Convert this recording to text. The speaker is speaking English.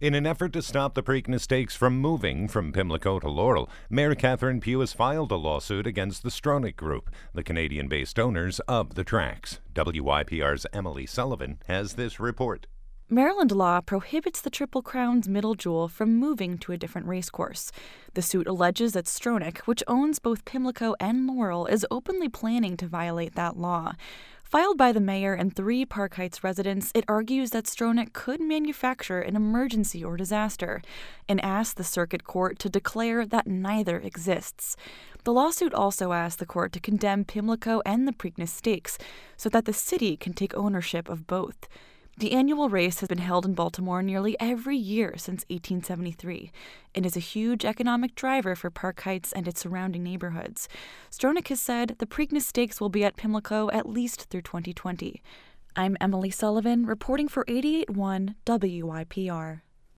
In an effort to stop the Preakness Stakes from moving from Pimlico to Laurel, Mayor Catherine Pugh has filed a lawsuit against the Stronach Group, the Canadian-based owners of the tracks. WYPR's Emily Sullivan has this report. Maryland law prohibits the Triple Crown's Middle Jewel from moving to a different racecourse. The suit alleges that Stronach, which owns both Pimlico and Laurel, is openly planning to violate that law. Filed by the mayor and 3 Park Heights residents, it argues that Stronach could manufacture an emergency or disaster and asks the circuit court to declare that neither exists. The lawsuit also asks the court to condemn Pimlico and the Preakness Stakes so that the city can take ownership of both. The annual race has been held in Baltimore nearly every year since 1873 and is a huge economic driver for Park Heights and its surrounding neighborhoods. Stronach has said the Preakness Stakes will be at Pimlico at least through 2020. I'm Emily Sullivan, reporting for 88.1 WYPR.